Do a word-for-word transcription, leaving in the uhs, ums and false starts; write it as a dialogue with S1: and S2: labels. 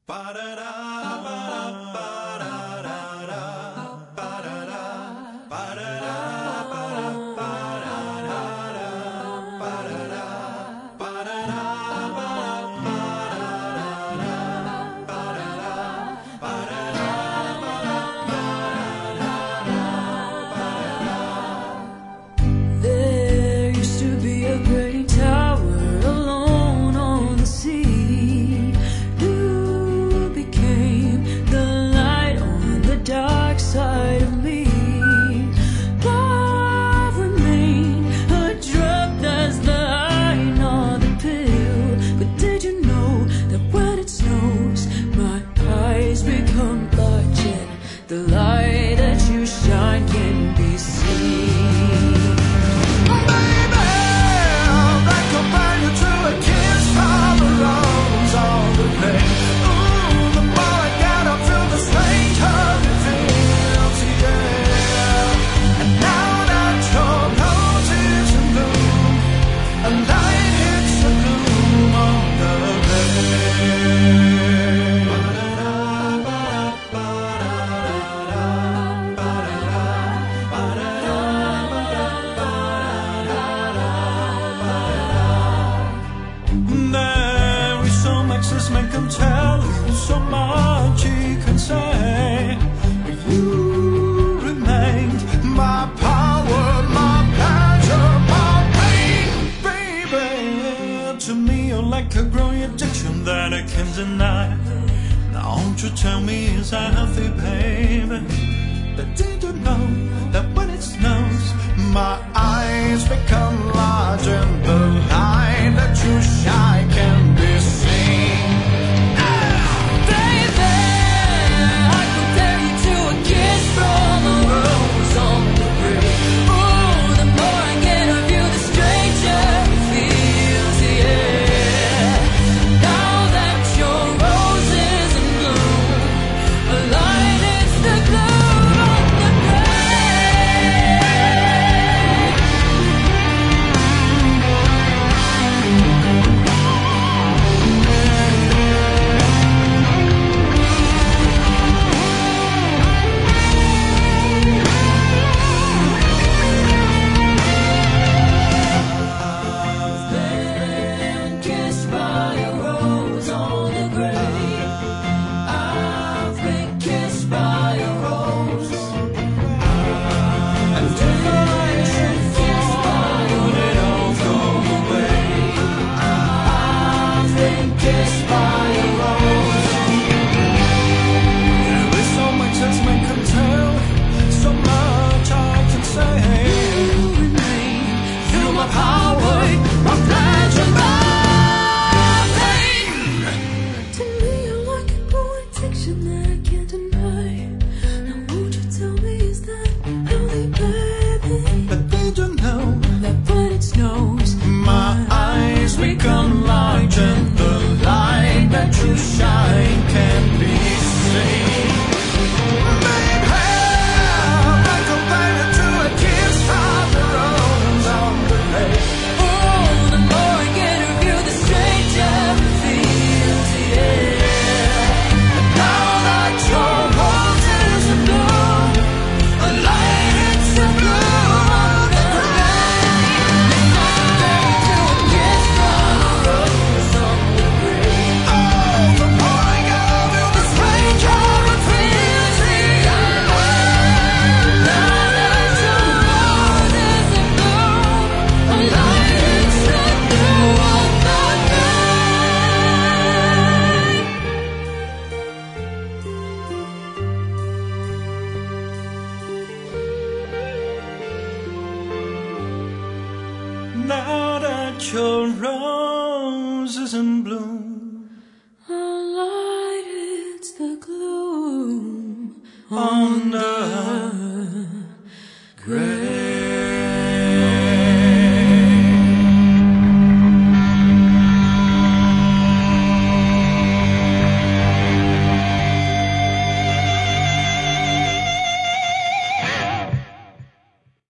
S1: There used to be a great tower alone on the sea. You became the light on the dark side of me. Love remained adrift as the line on the pill. But did you know that when it snows, my eyes become large and the light that you shine can be seen?
S2: This man can tell you so much he can say, but you remained my power, my pleasure, my pain, baby. To me you're like a growing addiction that I can't deny. Now won't you tell me is that healthy, baby? But did you know that when it snows, my eyes become large and the light that you shine can be seen? Become large and the light that you shine can be seen. Baby, like a bite to a kiss from the rose on the grave.
S1: Oh, the more I get of you, the stranger it feels, yeah. And now that your rose is in bloom, a light hits the blue of the grave. To a kiss from the rose on the grave.
S2: Oh, the more I get of you, the stranger it feels, yeah.
S1: Now that your rose is in bloom, a light hits the blue of the
S2: Now that your rose is in bloom,